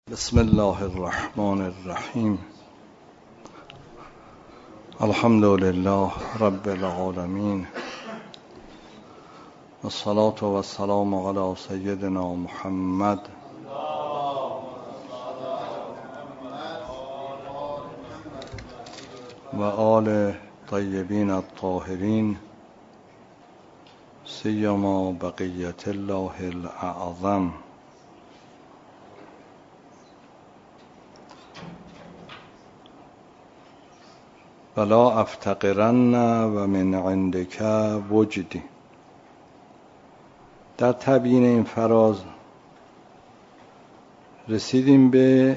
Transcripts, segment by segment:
بسم الله الرحمن الرحیم. الحمد لله رب العالمین، والصلاة والسلام علی سیدنا محمد و آل طیبین الطاهرین، سیما بقیة الله الاعظم. ولا افتقرن و من عندک وجدی. در تبیین این فراز رسیدیم به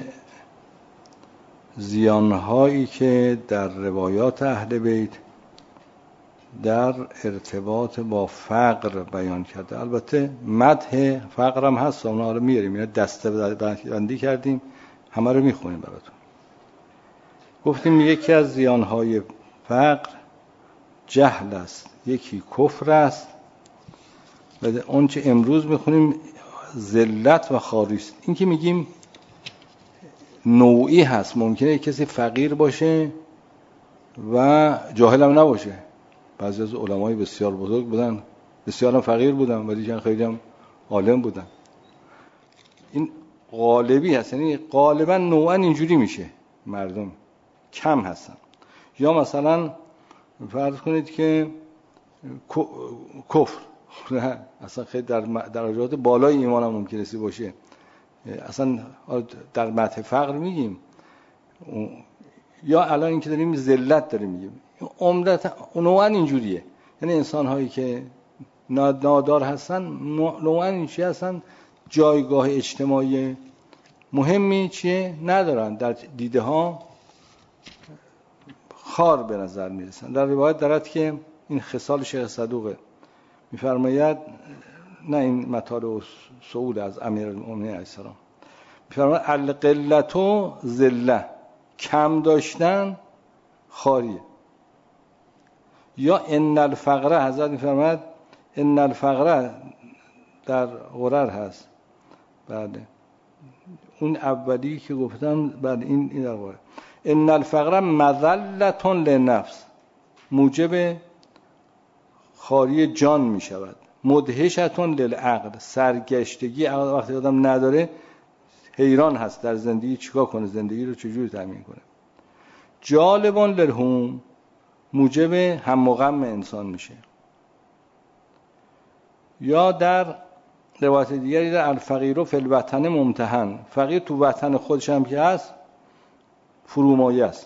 زیانهایی که در روایات اهل بیت در ارتباط با فقر بیان کرده. البته مدح فقر هم هست، اونا رو میاریم، اینا دسته بندی کردیم، همه رو میخونیم براتون. گفتیم یکی از زیانهای فقر جهل است، یکی کفر است و اون چه امروز میخونیم ذلت و خواری است. این که میگیم نوعی هست، ممکنه کسی فقیر باشه و جاهل هم نباشه. بعضی از علمای بسیار بزرگ بودن، بسیار هم فقیر بودن ولی خیلی هم عالم بودن. این غالبی هست، یعنی غالبا نوعا اینجوری میشه، مردم کم هستن. یا مثلا فرض کنید که کفر نه، اصلا خیلی در درجات بالای ایمان هم ممکن است باشه. اصلا در مدح فقر میگیم، یا الان اینکه داریم ذلت داریم میگیم، عمدتا نوعا اینجوریه. یعنی انسان هایی که نادار هستن نوعا اینجوری هستن، جایگاه اجتماعی مهمی چیه ندارن، در دیده ها خار به نظر میرسن. در روایت دارد که این خصال شیخ صدوقه میفرماید، نه این مطالب سئول از امیرالمومنین علیه السلام، میفرماید القلة ذله، کم داشتن خاریه. یا ان الفقر، حضرت میفرماید ان الفقر در غرر هست. بله اون اولی که گفتم، بله این در غرر. ان الفقر مذلة للنفس، موجب خاری جان می شود. مدهشة للعقل، سرگشتگی عقل. وقتی آدم نداره حیران هست در زندگی، چیکار کنه، زندگی رو چجوری تامین کنه. جالب للهموم، موجب هم و غم انسان میشه. یا در روایت دیگری در الفقیر فی الوطن ممتحن، فقیر تو وطن خودش هم که هست فرومایه است.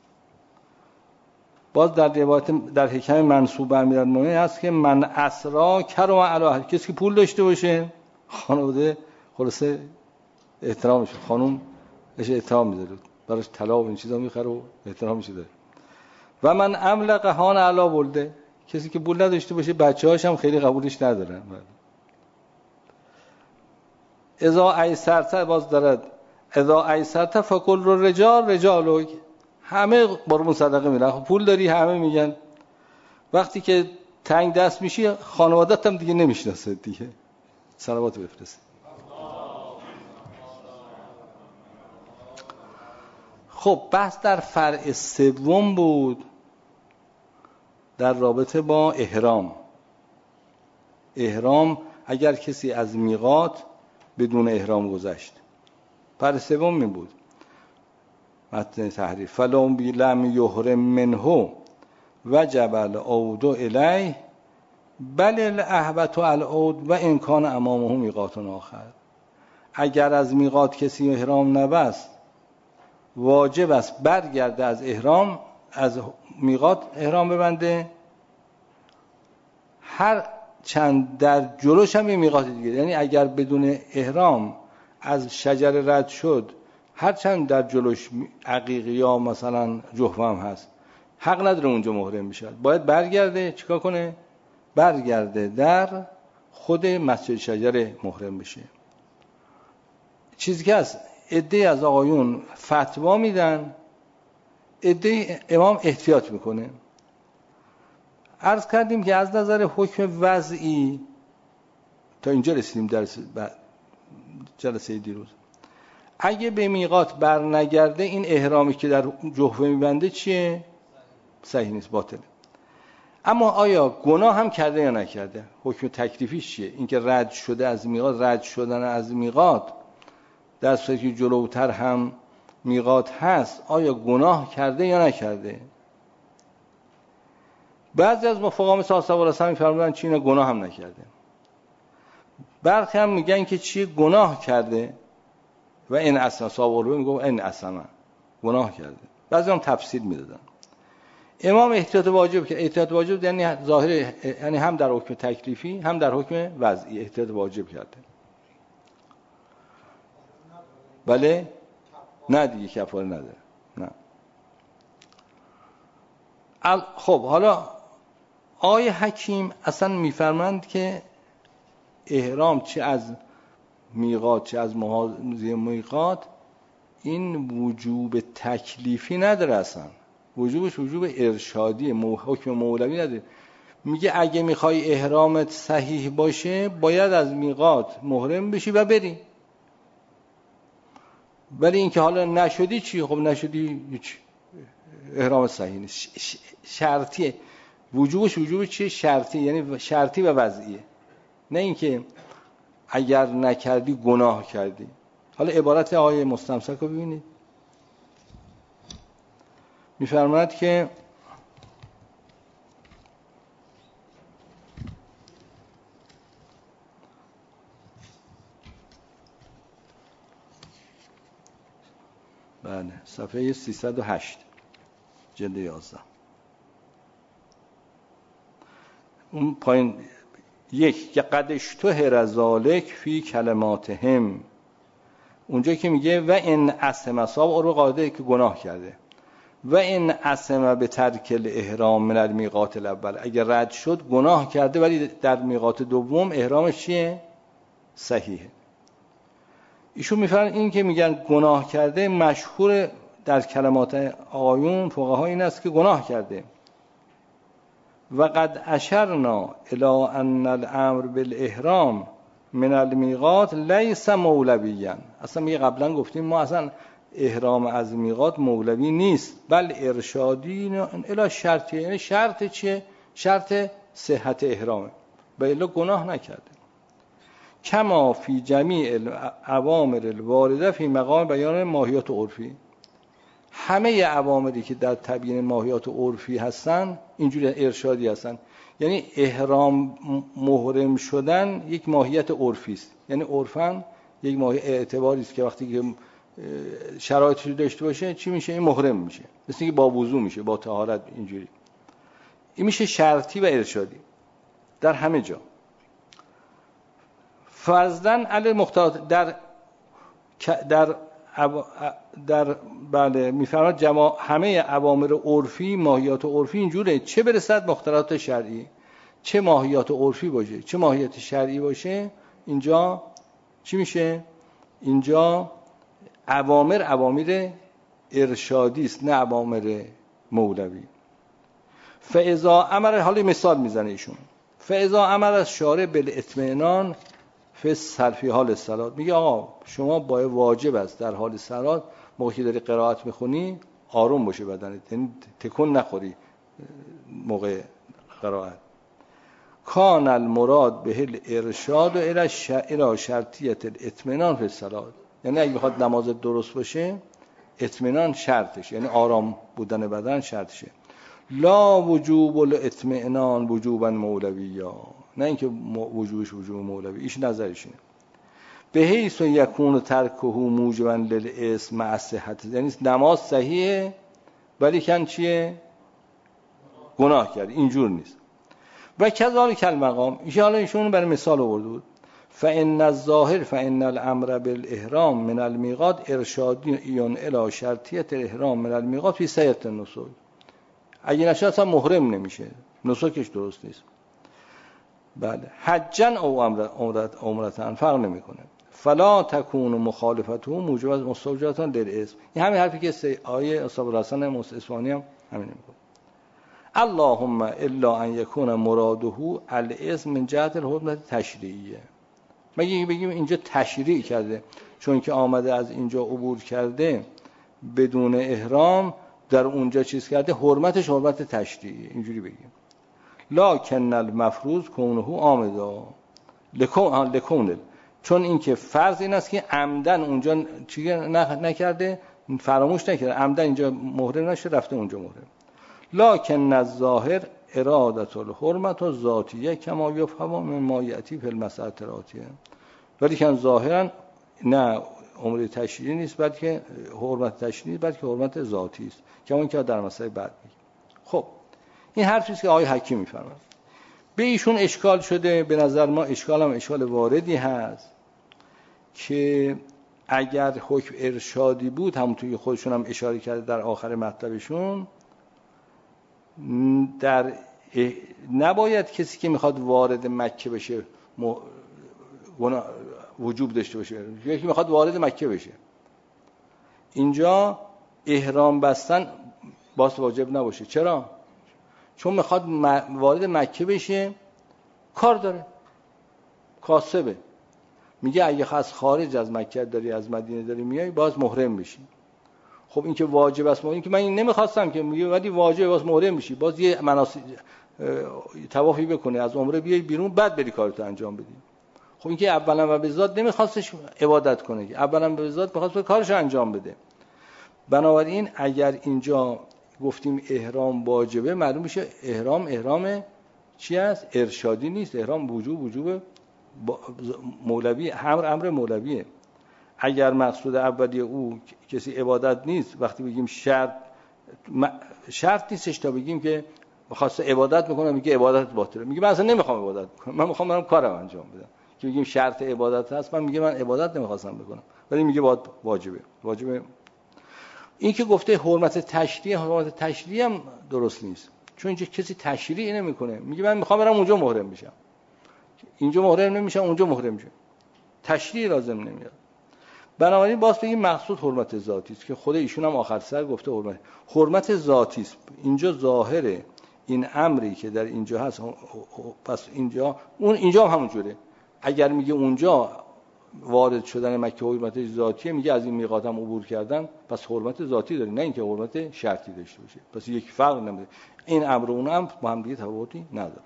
باز در روایت در حکم منصوب بر امیرالمومنین هست که من اسرا کرم علی اهل، کسی که پول داشته باشه خانواده خلاصه احترامش، خانم بهش احترام میذاره، براش طلا و این چیزا میخره و احترامش داره. و من املق هان علی ولده، کسی که پول نداشته باشه بچه‌هاش هم خیلی قبولش ندارن. اذا ایسرت، باز دارد اذا ایسرت فکل الرجال رجالک، همه برمون صدقه میرن. پول داری همه میگن، وقتی که تنگ دست میشی خانوادت هم دیگه نمیشناسه دیگه. صلوات بفرست. خب بحث در فرع سوم بود، در رابطه با احرام. احرام اگر کسی از میقات بدون احرام گذشت، فرع سوم می بود متن تحریف. فلوم بی لم یحرم منه وجب العود الیه بل الاهبط العود و ان کان امامه میقات آخر. اگر از میقات کسی احرام نبست واجب است برگرده از احرام، از میقات احرام ببنده، هر چند در جلوش هم یه میقات دیگه. یعنی اگر بدون احرام از شجر رد شد، هر چند در جلوش عقیق یا مثلا جحفه هم هست، حق نداره اونجا محرم بشه، باید برگرده. چیکار کنه؟ برگرده در خود مسجد شجر محرم بشه. چیزی که هست عده‌ای از آقایون فتوا میدن، عده‌ای امام احتیاط میکنه. عرض کردیم که از نظر حکم وضعی تا اینجا رسیدیم در جلسه دیروز. اگه به میقات بر نگرده این احرامی که در جحفه میبنده چیه؟ صحیح نیست، باطله. اما آیا گناه هم کرده یا نکرده؟ حکم تکلیفیش چیه؟ اینکه رد شده از میقات، رد شدن از میقات در صورتی که جلوتر هم میقات هست، آیا گناه کرده یا نکرده؟ بعضی از مفقهان مثل آصحاب الرسول می‌فرمایند چی نه، گناه هم نکرده. برخی هم میگن که چی، گناه کرده و این اصلا صاحب میگه این اصلا گناه کرده. بعضی هم تفسیر میدادن. امام احتیاط واجب که احتیاط واجب یعنی ظاهر، یعنی هم در حکم تکلیفی هم در حکم وضعی احتیاط واجب کرده. بله؟ نه دیگه کفاره نداره. نه. خب حالا آقای حکیم اصلا میفرمند که احرام چه از میقات چه از محاذی میقات این وجوب تکلیفی نداره، اصلا وجوبش وجوب ارشادی، حکم مولوی نداره. میگه اگه میخوای احرامت صحیح باشه باید از میقات محرم بشی و بری. ولی اینکه حالا نشدی چی؟ خب نشدی هیچ، احرام صحیح نیست. شرطیه، وجوبش وجوب چیه؟ شرطی، یعنی شرطی و وضعیه، نه اینکه اگر نکردی گناه کردی. حالا عبارت آیه مستمسک رو ببینید، میفرماید که بله صفحه 308 جلد 11 اون پایین یک که قدش تو هرزالک فی کلماتهم، اونجا که میگه و این اسم اصاب رو قاعده که گناه کرده، و این اسم به ترک الاحرام من المیقات الاول، اگر رد شد گناه کرده ولی در میقات دوم احرامش چیه؟ صحیحه. ایشون میفرمایند این که میگن گناه کرده مشهور در کلمات آقایون فقها این است که گناه کرده. و قد اشرنا الی ان الامر بالاحرام من المیقات لیس مولویا، اصلا میگه قبلا گفتیم ما اصلا احرام از میقات مولوی نیست، بل ارشادی الی شرطی، یعنی شرط چیه؟ شرط صحت احرامه، و الا گناه نکرده. کما فی جمیع الاوامر الوارده فی مقام بیان ماهیات عرفی، همه اوامری که در تبیین ماهیات عرفی هستن اینجوری ارشادی هستن. یعنی احرام محرم شدن یک ماهیت عرفی است، یعنی عرفاً یک ماهیت اعتباری است که وقتی که شرایطی داشته باشه چی میشه؟ این محرم میشه، مثل اینکه با وضو میشه، با طهارت، اینجوری. این میشه شرطی و ارشادی در همه جا. فرضاً علی مختارات در بله میفرماد همه اوامر عرفی ماهیات عرفی اینجوره، چه برسد مختارات شرعی، چه ماهیات عرفی باشه چه ماهیات شرعی باشه، اینجا چی میشه؟ اینجا اوامر ارشادی است، نه اوامر مولوی. فاذا امر، حالا مثال میزنه ایشون، فاذا امر از شارع بالاطمینان فی صرفی حال صلات، میگه آقا شما باید واجب است در حال صلات موقعی داری قرائت میخونی آروم باشه بدنت، یعنی تکون نخوری موقع قرائت. کان المراد به الارشاد و الی شرطیت الاطمینان فی صلات، یعنی اگه بخواد نماز درست باشه اطمینان شرطش، یعنی آرام بودن بدن شرطشه. لا وجوب الاطمینان وجوبا مولویا، نه اینکه وجوبش وجوب مولوی، ایش نظرش اینه. به حیث یکون ترکه موجبا للاسم مع صحت، یعنی نماز صحیحه ولی کن چیه؟ گناه کرد، اینجور نیست. و کذالک المقام، ایشون برای مثال آورده بود، فان الظاهر فان الامر بالاحرام من المیقات ارشادی الی شرطیت الاحرام من المیقات فی صحت النسک، اگه نشه اصلا محرم نمیشه، نسکش درست نیست. بله حجن او عمرتن فرق نمیکنه. فلا تکون مخالفته موجب از مستوجبتان للاسم، این همین حرفی که آیه اصحاب الرسول اصفهانی هم همین میگه. اللهم الا ان یکون مراده الاسم من جهت الحکم تشریعیه، مگه بگیم اینجا تشریع کرده چون که آمده از اینجا عبور کرده بدون احرام در اونجا چیز کرده، حرمتش حرمت تشریعی، اینجوری بگیم. لکن المفروض کونه آمده لکونه، چون این که فرض این است که عمدن اونجا چیزی نکرده، فراموش نکرده، عمدن اینجا محرم نشه رفته اونجا محرم. لکن الظاهر ارادت الحرمت و ذاتیه کما یفهم من ما یأتی فی المسأله الآتیه. ولی که ظاهرا نه امر تشریعی نیست، بلکه حرمت تشریعی، بلکه حرمت ذاتی است که اون که در مسئله بعد میگه. خب این حرفی است که آقای حکیم میفرماید. به ایشون اشکال شده، به نظر ما اشکال هم اشکال واردی هست که اگر حکم ارشادی بود، همونطور که خودشون هم اشاره کرده در آخر مطلبشون، در نباید کسی که میخواد وارد مکه بشه وجوب داشته باشه. یکی میخواد وارد مکه بشه، اینجا احرام بستن باز واجب نباشه. چرا؟ چون میخواد وارد مکه بشه، کار داره، کاسبه. میگه اگه از خارج از مکه داری، از مدینه داری میای، باز محرم بشی. خب این که واجب است، این که من این نمیخواستم که، میگه ولی واجبه، باز محرم بشی، باز یه مناسک طوافی بکنی، از عمره بیای بیرون، بعد بری کارتو انجام بدی. خب این که اولا و به ذات نمیخواستش عبادت کنه، که اولا به ذات میخواست کارش انجام بده. بنابراین اگر اینجا گفتیم احرام واجبه، معلوم میشه احرام چی است؟ ارشادی نیست. احرام وجوب مولوی، امر مولویه. اگر مقصود اولی او کسی عبادت نیست، وقتی بگیم شرط نیستش تا بگیم که می‌خواسته عبادت میکنه، میگه عبادت باطله، میگه من اصلا نمیخوام عبادت کنم، من میخوام برم کارم انجام بدم. که بگیم شرط عبادت هست، من میگه من عبادت نمیخواستم بکنم، ولی میگه واجبه. این که گفته حرمت تشریعی هم درست نیست، چون اینجا کسی تشریعی نمیکنه، میگه من میخوام برم اونجا محرم بشم، اینجا محرم نمیشم، اونجا محرم میشم، تشریع لازم نمیاد. بنابراین باز بگیم مقصود حرمت ذاتی است، که خود ایشون هم آخر سر گفته حرمت ذاتی است. اینجا ظاهر این امری که در اینجا هست، پس اینجا هم همون جوره. اگر میگه اونجا وارد شدن مکه حرمت ذاتیه، میگه از این میقات هم عبور کردن، پس حرمت ذاتی داره، نه اینکه حرمت شرطی داشته باشه. پس یک فرق نمیده. این امر و اون امر با هم دیگه تفاوتی نداره.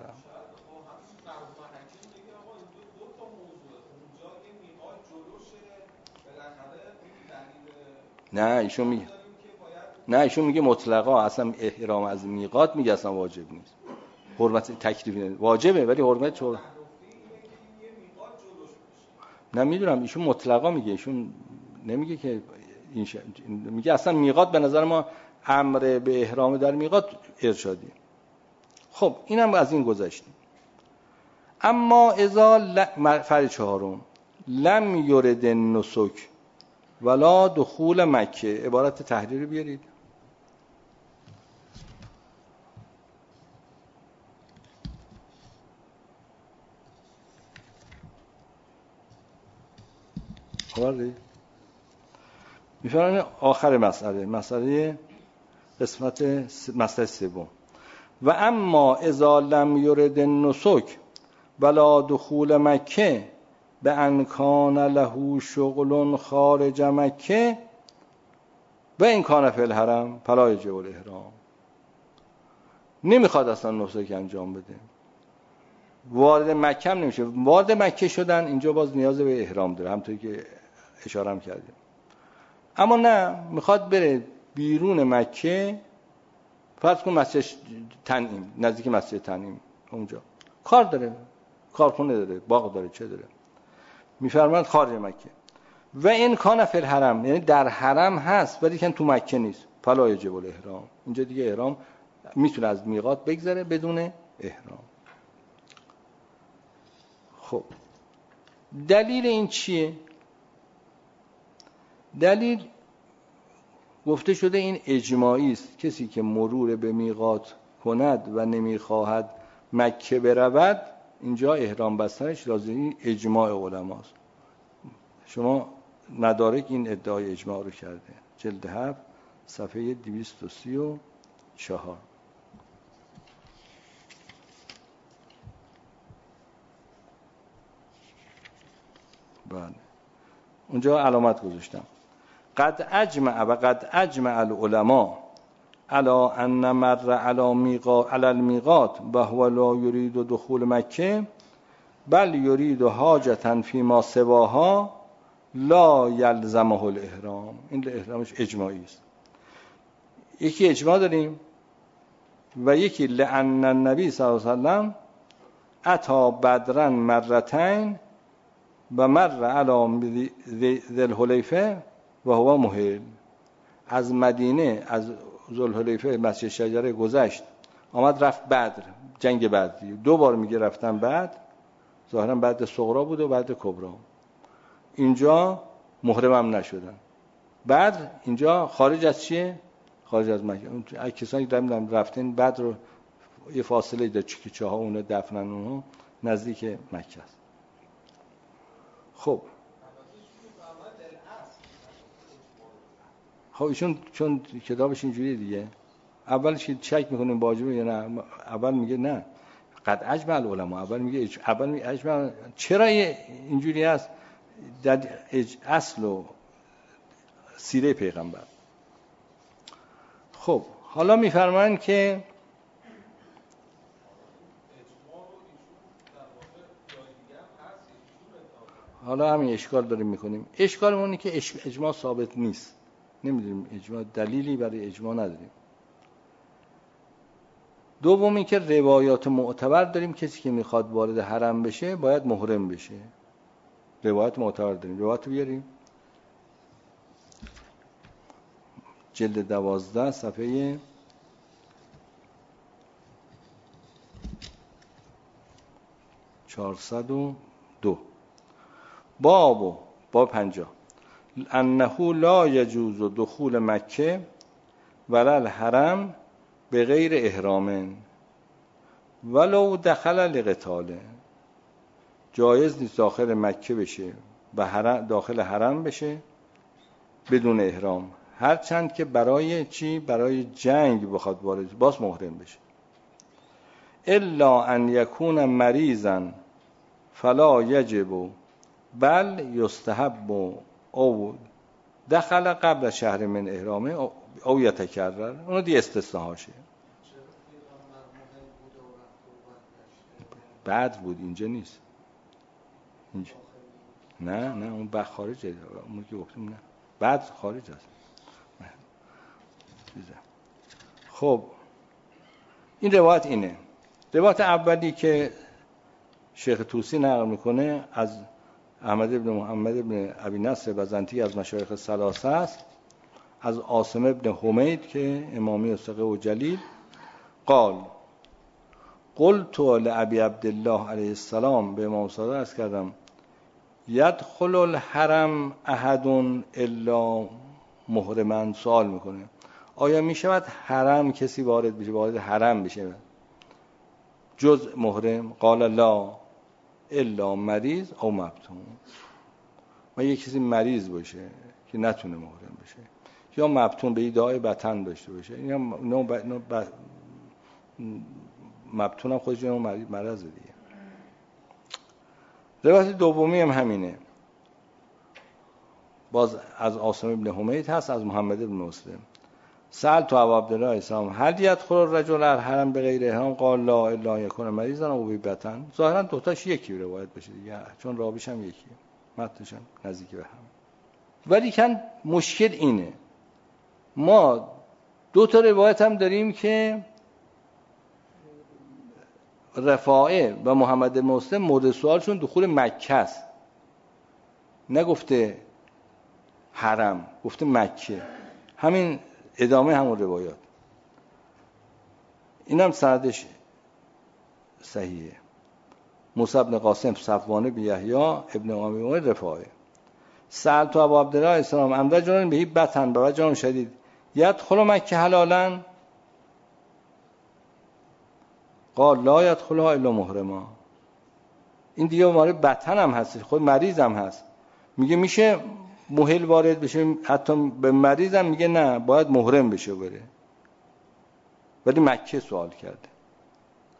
نه ایشون میگه مطلقا اصلا احرام از میقات میگه اصلا واجب نیست. حرمت تکلیفی نه، واجبه ولی حرمت چون نمیدونم، ایشون مطلقا میگه، ایشون نمیگه که میگه اصلا میقات به نظر ما امر به احرام در میقات ارشادی. خب اینم از این گذشتیم. اما اذا فرض چهارم لم یرد النسک ولا دخول مکه، عبارت تحریری بیارید. آوردید؟ میفرمایید آخر مسئله قسمت مسئله سوم. و اما اذا لم یرد النسک ولا دخول مکه به ان کان له شغل خارج مکه و این کان فی الحرم فلا یجب الاحرام. نمیخواد اصلا نسک انجام بده، وارد مکه هم نمیشه. وارد مکه شدن اینجا باز نیاز به احرام داره، همونطوری که اشاره هم کردیم. اما نه، میخواد بره بیرون مکه، فرض کن مسجد تنعیم، نزدیک مسجد تنعیم، اونجا کار داره، کارخونه داره، باغ داره، چه داره، میفرماید خارج مکه. و این کان فی الحرم، یعنی در حرم هست ولی که تو مکه نیست، فلا یجب الاحرام. اینجا دیگه احرام میتونه از میقات بگذره بدون احرام. خب دلیل این چیه؟ دلیل گفته شده این اجماعی است، کسی که مرور به میقات کند و نمیخواهد مکه برود، اینجا احرام بستنش لازمی اجماع علماست. شما مدارک این ادعای اجماع رو کرده، جلد 7 صفحه 234. بله اونجا علامت گذاشتم. قد اجمع العلماء على ان مر على الميقات و هو لا يريد دخول مکه بل يريد حاجة فيما سواها لا يلزمه الاحرام. این احرامش اجماعی است. یکی اجماع داریم و یکی لأن النبی صلی الله علیه وسلم اتی بدرا مرتين و مر علی ذی الحلیفه و هو محل. از مدینه از ذوالحلیفه مسجد شجره گذشت، آمد رفت بدر، جنگ بدر. دو بار میگه رفتن بدر، ظاهرا بعد صغرا بود و بعد کبرا. اینجا محرم هم نشدن. بدر اینجا خارج از چیه؟ خارج از مکه. کسانی که رفتن بدر رو یه فاصله داره، چه ها اون دفنن اونها نزدیک مکه است. خب ایشون چون کتابش اینجوریه دیگه، اولش چک میکنیم واجبه یا نه. اول میگه نه قد اجمع العلماء، اول میگه اجمع. چرا اینجوری است؟ در اصل و سیره پیغمبر. خب حالا میفرمایند که حالا همین اشکال داریم میکنیم. اشکالمون اینه که اجماع ثابت نیست، نمیدونیم اجماع، دلیلی برای اجماع نداریم. دومی که روایات معتبر داریم، کسی که میخواد وارد حرم بشه باید محرم بشه. روایات معتبر داریم، روایات بیاریم. جلد 12 صفحه 402 باب 50 انه لا یجوز دخول مکه ولا الحرم به غیر احرام ولو دخل لقتال. جایز نیست داخل مکه بشه و داخل حرم بشه بدون احرام، هرچند که برای چی؟ برای جنگ بخواد وارد، باز محرم بشه. الا ان یکون مریضا فلا یجب بل یستحب او دخل قبل شهر من احرامه او یتکرر. اونو دی استثناهاشه. بعد بود، اینجا نیست. اینجا نه اون بعد خارجه، اون که گفتم نه بعد خارج است. خب این روایت اینه. روایت اولی که شیخ طوسی نقل میکنه از احمد ابن محمد ابن ابی نصر بزنطی از مشایخ ثلاثه است، از عاصم ابن حمید که امامی ثقه و جلیل قال قلت لابی عبدالله علیه السلام، به امام صادق عرض کردم یدخل الحرم احد الا محرما. سوال میکنه آیا میشود حرم کسی وارد بشه، وارد حرم بشه جز محرم؟ قال لا الا مریض او مبتون. و یک کسی مریض باشه که نتونه محرم بشه، یا مبتون به ایدای بطن داشته باشه. این مبتون هم خودش مرض دیگه. روایت دومی هم همینه، باز از عاصم ابن حمید هست، از محمد ابن مسلم. سأل تو ابو عبدالله اسلام هل یدخل الرجل الحرم به غیر احرام؟ قال لا الا یکون مریضا او بطن. ظاهرا دوتاش یکی روایت بشه دیگه، چون راویش هم یکیه، متنش هم نزدیک به هم. ولی کن مشکل اینه، ما دو تا روایت هم داریم که رفاعه و محمد بن مسلم مورد سوالشون دخول مکه است، نگفته حرم، گفته مکه. همین ادامه همون روایات. اینم سندش صحیحه. موسی بن قاسم صفوان بن یحیی ابن امام رفاعه. سأل تو ابو عبدالله اسلام ام رجل به بطن و وجع شدید یدخل مکه حلالا؟ قال لا یدخلها الا محرما. این دیگه مورد بطن هم هست، خود مریض هم هست. میگه میشه محل وارد بشه، حتی به مریض هم میگه نه باید محرم بشه بره، ولی مکه سوال کرده.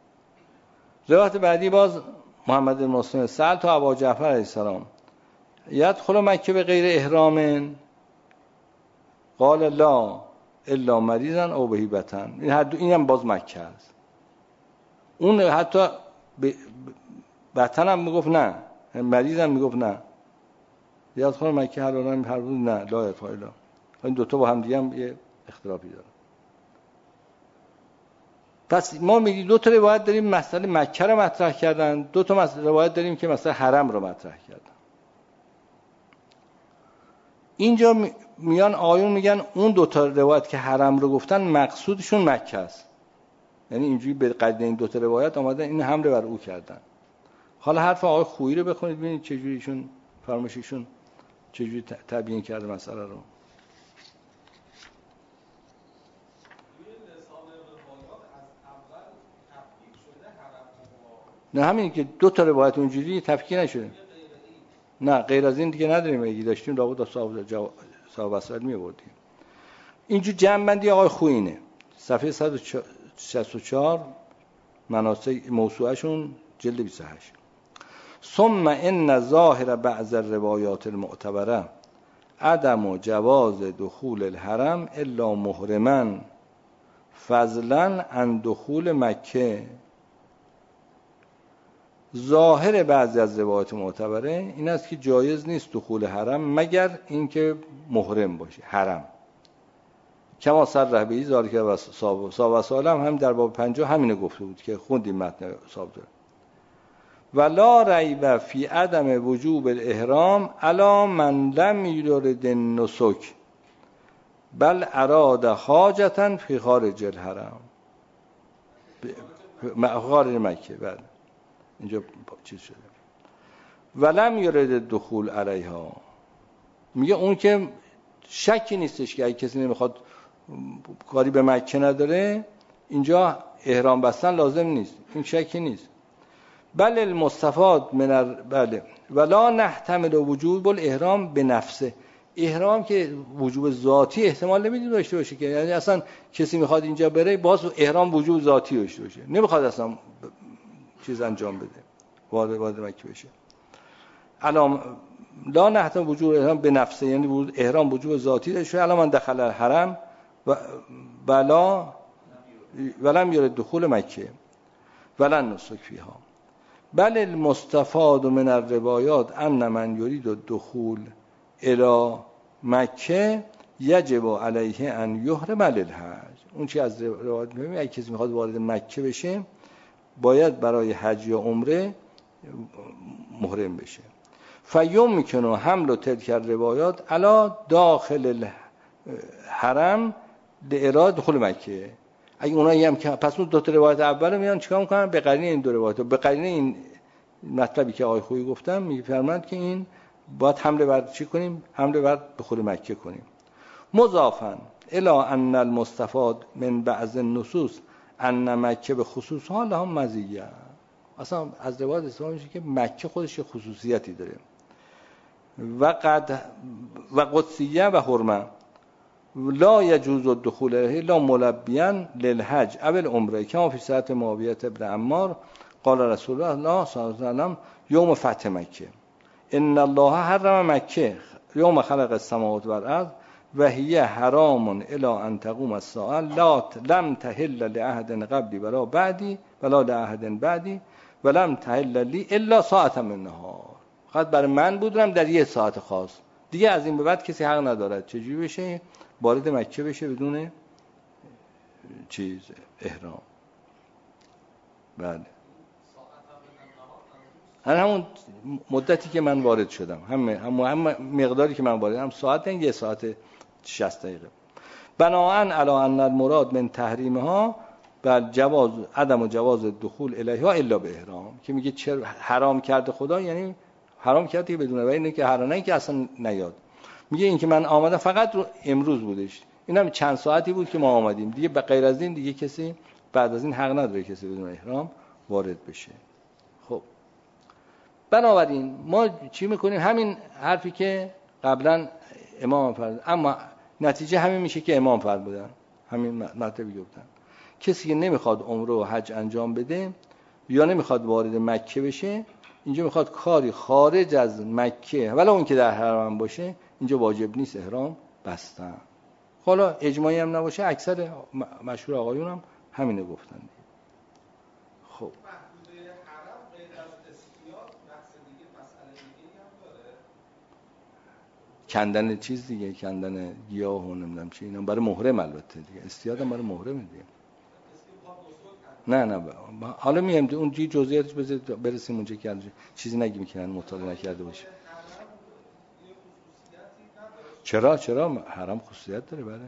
روایت بعدی باز محمد بن مسلم سأل تو ابا جعفر علیه السلام یدخل مکه به غیر احرام قال لا الا مریضا او بهیبتن. این هم باز مکه است. اون حتی بطن هم میگفت نه، مریض هم میگفت نه. یدخل مکه حلالا هر روز نه لا یدخل الا. این دوتا با هم دیگه هم یه اختلافی داره. پس ما میگیم دو تا روایت داریم مسئله مکه رو مطرح کردن، دو تا روایت داریم که مثلا حرم رو مطرح کردن. اینجا میان آیون میگن اون دو تا روایت که حرم رو گفتن مقصودشون مکه است. یعنی اینجوری به قید این دو تا روایت اومدن این حمله بر او کردن. حالا حرف آقای خویی رو بخونید ببینید چه جوریشون فرمایششون چه جوری تبیین کرده مسئله رو. نه همین که دو تا روایت اونجوری تفکیک نشده. نه غیر از این دیگه نداریم. اگه داشتیم لابد صاحب وسائل می‌آوردیم. اینجور جمع‌بندی آقای خویینه. صفحه 164 مناسک موسوعه‌شون جلد 28. ثم ان ظاهر بعض الروایات المعتبره عدم جواز دخول الحرم الا محرما فضلا عن دخول مکه. ظاهر بعضی از روایات معتبره این است که جایز نیست دخول حرم مگر اینکه محرم باشه. حرم کما صرح به ذالک و صاحب سالم هم در باب 50 همینو گفته بود که خوندیم متن صاحب داره. ولا ریب فی عدم وجوب الاحرام علی من لم یرد النسک بل اراد حاجتا فی خارج الحرم خارج مکه. بله اینجا چیز شده ولم یرد دخول علیها. میگه اون که شکی نیستش که اگه کسی نمیخواد کاری به مکه نداره اینجا احرام بستن لازم نیست، این شکی نیست. بله المستفاد من بله ولا نحتمل وجوب الاحرام به نفسه. احرام که وجوب ذاتی احتمال نمیدونه داشته باشه که یعنی اصلا کسی میخواد اینجا بره باز احرام وجوب ذاتی داشته باشه، نمیخواد اصلا چیز انجام بده وارد مکه بشه. علام لا نحتمل وجوب احرام به نفسه یعنی احرام وجوب ذاتی داشته. الان من دخل الحرم و بلا ولم یرد دخول مکه ولن نسک فیها. بل المستفاد من الروایات ان من یرید الدخول الی مکه یجب علیه ان یحرم للحج. اون چی از روایات میگه اگه کسی میخواد وارد مکه بشه باید برای حج یا عمره محرم بشه. فیمکن حمل تلک الروایات علی داخل الحرم لاراده دخول مکه. اگه اونایی هم که پس اون دو تا روایت اول میان چیکار میکنن؟ به قرینه این دو روایت به قرینه این مطلبی که آقای خویی گفتم میفرمایند که این باید حمله بر چی کنیم؟ حمله بر دخول مکه کنیم. مضافاً الی ان المستفاد من بعض النصوص ان مکه به خصوصها لها مزیه. اصلا از روایت استفاده میشه که مکه خودش یه خصوصیتی داره و قدسیه و حرمه لا يجوز الدخول الا ملبيا للحج او العمره كما في صحيح معاويه بن عمار قال رسول الله صلی الله علیه و سلم یوم فتح مکه ان الله حرم مکه یوم خلق السماوات والارض و هی حرام الی ان تقوم الساعه لم تحل لاحد قبلی ولا بعدی ولا لاحد بعدی ولم تحل لی الا ساعه من النهار. فقط برای من بودم در یه ساعت خاص، دیگه از این به بعد کسی حق ندارد چجوری بشه وارد مکه بشه بدون چیز احرام. بله همون مدتی که من وارد شدم هم مقداری که من وارد هم ساعت یه ساعت 60 دقیقه. بناهن علی ان المراد من تحریمها بل جواز عدم جواز دخول الیها الا به احرام که میگه چرا حرام کرده خدا یعنی حرام کرده بدون اینه که حرامه که اصلا نیاد. میگه این که من آمدم فقط رو امروز بودش، اینم چند ساعتی بود که ما آمدیم دیگه، به غیر از این دیگه کسی بعد از این حق نداره کسی بدون احرام وارد بشه. خب بنابراین ما چی میکنیم؟ همین حرفی که قبلا امام فرمود، اما نتیجه همین میشه که امام فرمودن همین مطلبی گفتن کسی که نمیخواد عمره و حج انجام بده یا نمیخواد وارد مکه بشه اینجا میخواد کاری خارج از مکه ولی اون که در حرم باشه اینجا واجب نیست احرام بستن. حالا اجماعی هم نباشه اکثر مشهور آقایون هم همینو گفتن. خب محدوده حرم غیر از استیاء بحث دیگه مسئله دیگه هم داره، کندن چیز دیگه، کندن گیاه و نمیدونم چی، اینا برای محرم البته دیگه، استیاء هم برای محرم دیگه. نه حالا میام اون جزئیاتش برسیم اونجا که چیزی نگیم که مطالعه نکرده باشه. چرا حرم خصوصیت داره؟ بله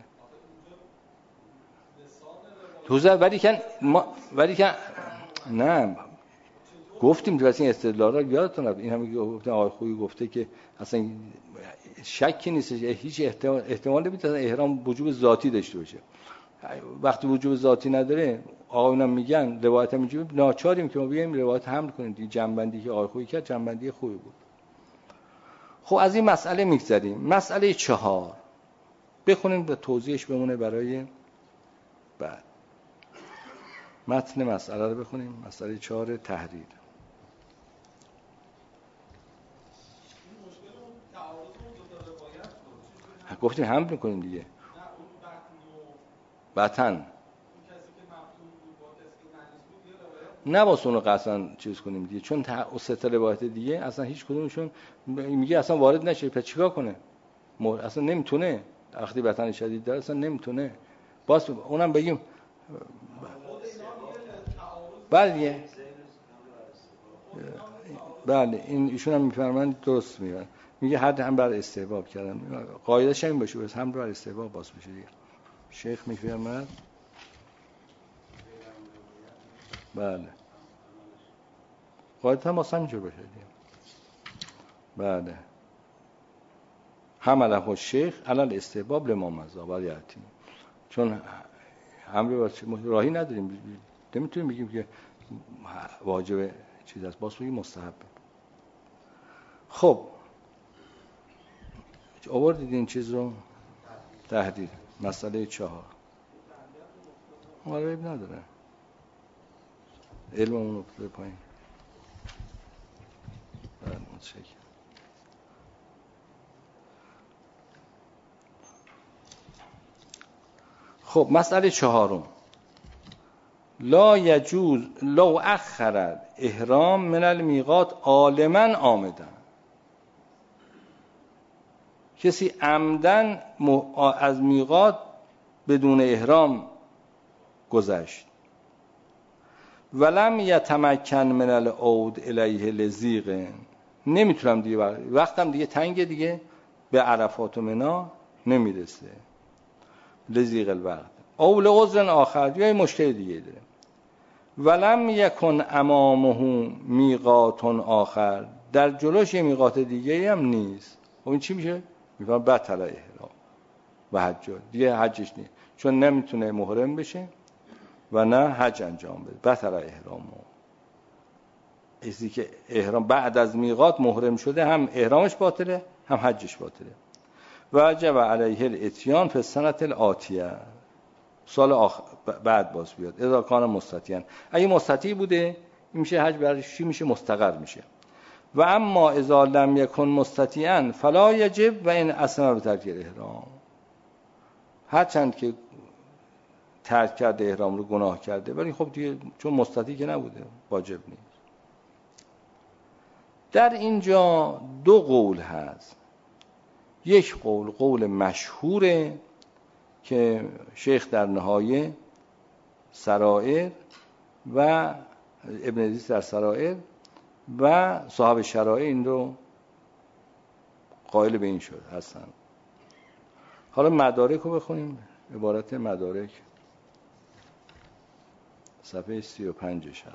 توزه ولی که نه گفتیم تو این استدلال را یادتون رفت، این همه گفتن آقای خویی گفته که اصلا شکی نیست، هیچ احتمال نمیده احرام وجوب ذاتی داشته باشه. وقتی وجوب ذاتی نداره آقایونم میگن روایت هم میگه ناچاریم که ما بیایم روایت حمل کنیم دیگه. جنبندی که آقای خویی کرد جنبندی خوبی بود. خب از این مسئله میگذریم. مسئله 4 بخونیم و توضیحش بمونه برای بعد. متن مسئله رو بخونیم. مسئله 4 تحریر. گفتیم حمل میکنیم دیگه. بطن نه با اونو قصلا چیز کنیم دیگه، چون سه تا روایت دیگه اصلا هیچ کدومشون میگه اصلا وارد نشه. پس چیکار کنه؟ اصلا نمیتونه، وقتی بطن شدید داره اصلا نمیتونه. باز اونم بگیم بله این ایشون هم میفرمایند درست میگن، میگه حد هم بر استحباب کردن، قاعده‌اش این باشه بس هم بر استحباب باز بشه دیگه. شیخ میفرماید بله قاعدتا ما همینجور باشه دیگه. بله حمله الشیخ علی الاستحباب لما مضى باید، چون امر راهی نداریم، نمیتونیم بگیم که واجب چیز است، باز بگیم مستحب. خب آوردید این چیز رو تحریر. مسئله 4 معرب نداره، علممون افتاده پایین. متشکرم. خب مسئله 4 لا یجوز لو اخر احرام من المیقات عالما عامدا. کسی عمدن از میقات بدون احرام گذشت ولم یتمکن من العود الیه لزیق، نمیتونم دیگه وقتم دیگه تنگ دیگه به عرفات و منا نمیرسه، لزیق الوقت او لعذر آخر یا مشکل دیگه داره. ولم یکن امامه میقات آخر، در جلوش یه میقات دیگه هم نیست. خب این چی میشه؟ میگن بطل احرام و حج، دیگه حجش نیست چون نمیتونه محرم بشه و نه حج انجام بده. بطل احرامو، که احرام بعد از میقات محرم شده هم احرامش باطله هم حجش باطله. وجب علیه الاتیان فی السنه الآتیه، سال بعد باز بیاد. اذا کان مستطیعا، اگه مستطیع بوده این میشه حج برش چی میشه؟ مستقر میشه. و اما اذا لم یکن مستطیعا فلا یجب و این اصلا به ترک احرام، هرچند که ترک کرده احرام رو گناه کرده ولی خب دیگه چون مستطیع که نبوده واجب نیست. در اینجا 2 قول هست. یک قول مشهوره که شیخ در نهایه سرائر و ابن عزیز در سرائر و صاحب شرائع این رو قائل به این شد هستن. حالا مدارک رو بخونیم. عبارت مدارک صفحه 35 هست.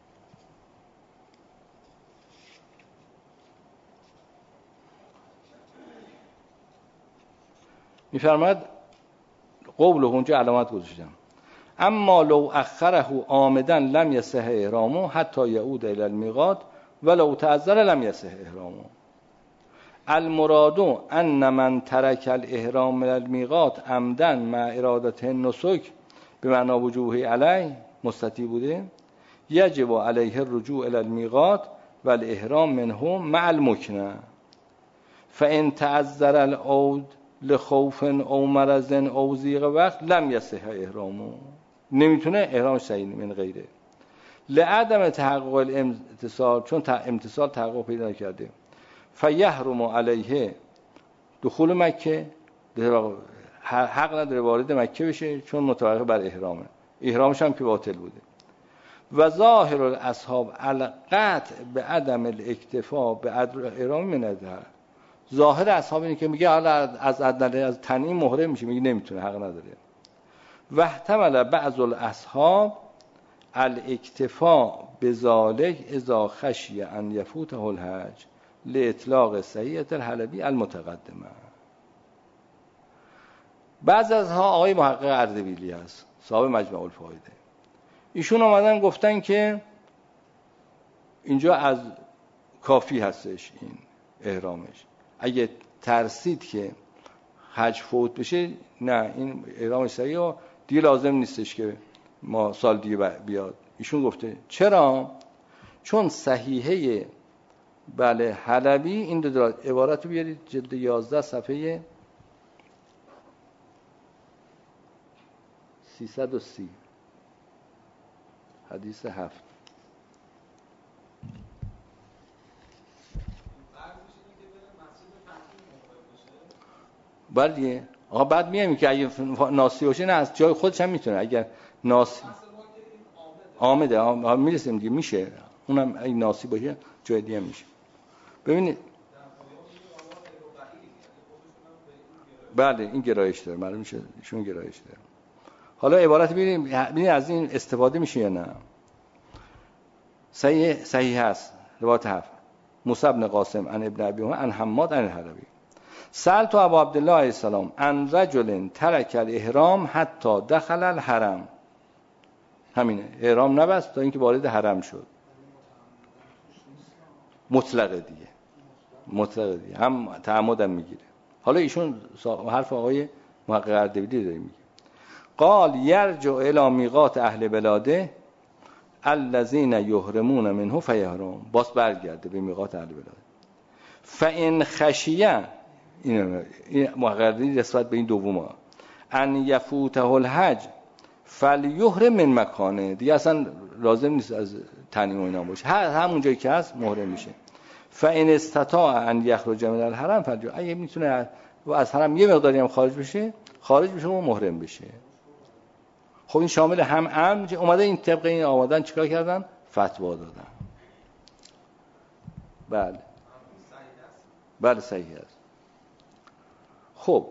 میفرماید قوله اونجا علامت گذاشتم اما لو اخره عامدا لم یصح احرامه حتی یعود الی المیقات ولو تعذر لم یصح احرامه. المراد ان من ترک الاحرام من المیقات عمدا مع اراده النسک به معنا وجوبه علیه، مستطیع بوده، یجب علیه الرجوع الی المیقات و الاحرام منه مع المکنه فان تعذر العود لخوف او مرض او ضیق وقت لم یصح احرامه. نمیتونه احرامش صحیح من غیره. لعدم تحقق الامتصال، چون امتصال تحقق پیدا نکرده. فیحرم علیه دخول مکه، حق نداره وارد مکه بشه چون متوقف بر احرامه، احرامش هم که باطل بوده. و ظاهر الاصحاب القطع به عدم الاکتفا به احرام من ظاهر اصحاب اینه که میگه حالا از تنعیم محرم میشه، میگه نمیتونه، حق نداره. و احتمل بعض الاصحاب الاکتفا بذالک اذا خشی ان یفوته الحج لاطلاق صحیحه الحلبی المتقدمه. بعض از ها آقای محقق اردبیلی هست، صاحب مجمع الفوائد، ایشون آمدن گفتن که اینجا از کافی هستش این احرامش، اگه ترسید که حج فوت بشه نه، این احرامش صحیحه و دیگه لازم نیستش که ما سال دیگه بیاد. ایشون گفته چرا؟ چون صحیحه بله حلبی این دو عبارت رو بیارید جلد 11 صفحه 330 حدیث 7. بله آقا بعد میگم که اگه ناسی باشه نه از جای خودش هم میتونه، اگر ناسی آمده میرسیم دیگه میشه، اونم اگه ناسی باشه جای دیگه میشه. ببینید بله این گرایش داره، معلوم میشه ایشون گرایش داره. حالا عبارت ببینید از این استفاده میشه یا نه. صحیح هست روایت 7 موسی بن قاسم عن ابن ابی عن حماد عن الحلبی سألت ابو عبدالله علیه السلام عن رجل ترک الاحرام حتی دخل الحرم. همینه، احرام نبست تا اینکه وارد حرم شد. مطلقه دیگه هم تعمدم میگیره. حالا ایشون حرف آقای محقق اردبیلی داره میگه. قال یرجع الی میقات اهل بلاده الذين یحرمون منه فیحرم. باز برگرده به میقات اهل بلاده. فان خشیه، این محققی نسبت به این دوما، ان یفوته الحج فلیحرم من مکانه، دیگه اصلا لازم نیست از تنعیم و اینا باشه، همون جایی که هست محرم میشه. فان استطاع ان یخرج من الحرم فلیحرم، اگه میتونه از حرم یه مقداری هم خارج بشه و محرم بشه. خب این شامل هم امن اومده، این طبق این آمدن چیکار کردن؟ فتوا دادن. بله صحیح است. خب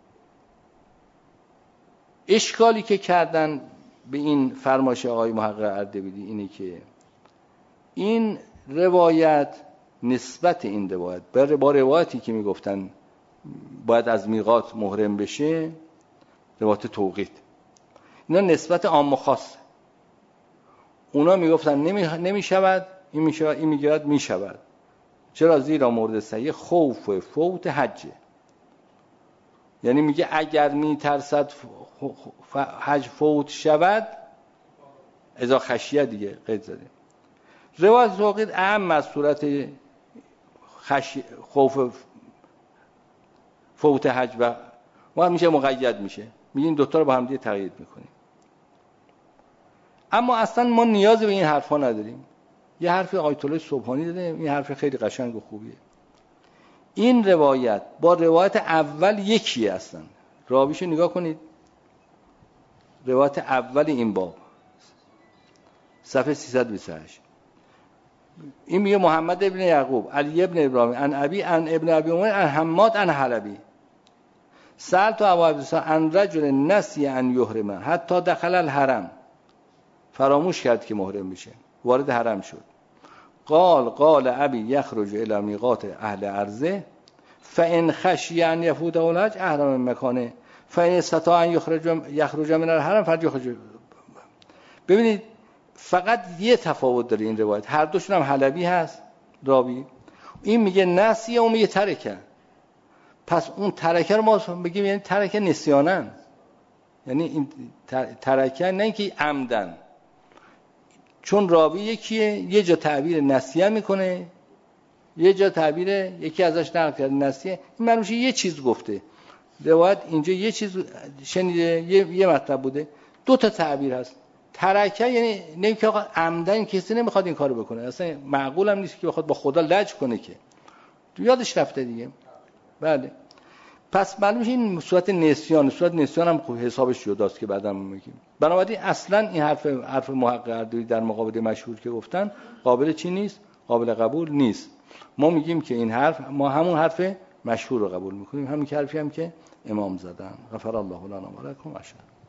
اشکالی که کردن به این فرمایش آقای محقق اردبیلی اینه که این روایت نسبت این روایت با روایتی که میگفتن باید از میقات محرم بشه، روایت توقیت، اینا نسبت عام و خاص. اونا میگفتن نمیشود، این میشود، این میگوید میشود. چرا؟ زیرا مورد صحیح خوف فوت حجه، یعنی میگه اگر میترسد حج فوت شود اذا خشیه، دیگه قید زده. روایت توقیت اعم از صورت خوف فوت حج و ما میشه مقید میشه، میگه این دوتا رو با هم دیگه تقیید میکنیم. اما اصلا ما نیاز به این حرفا نداریم. یه حرف آیت الله سبحانی داده، این حرف خیلی قشنگ و خوبیه. این روایت با روایت اول یکیه اصلا. راویشو نگاه کنید، روایت اول این باب صفحه 328 این میگه محمد ابن یعقوب علی ابن ابراهیم عن ابی عن ابن ابی عمر عن حماد عن حلبی سألت ابو عبدالله عن رجل نسی ان یحرم حتی دخل الحرم، فراموش کرد که محرم بشه، وارد حرم شد. قال ابی یخرج الی میقات اهل ارضه فان خشی ان یفوت الحج احرم مکانه فان استطاع ان یخرج من الحرم فلیخرج. ببینید فقط یه تفاوت داره این روایت، هر دوشون هم حلبی هست راوی. این میگه نسیه، اون میگه ترکه. پس اون ترکه رو ما بگیم یعنی ترکه نسیانن، یعنی این ترکه نه اینکه عمدن. چون راوی یکیه، یه جا تعبیر نسیه میکنه، یه جا تعبیر یکی ازش نقل کرده نسیه، این معنیش یه چیز گفته. روایت اینجا یه چیز شنیده، یه مطلب بوده، دو تا تعبیر هست. ترکه یعنی نمی که آقا عمدن کسی نمیخواد این کارو بکنه، اصلا معقول هم نیست که بخواد با خدا لج کنه، که تو یادش رفته دیگه. بله، پس معلوم میشه این صورت نسیان هم خوب حسابش جداست که بعداً میگیم. بنابراین اصلا این حرف محقق اردبیلی در مقابل مشهور که گفتن قابل چی نیست، قابل قبول نیست. ما میگیم که این حرف، ما همون حرف مشهور رو قبول میکنیم، همین حرفی هم که امام زدن. غفر الله لنا و لکم.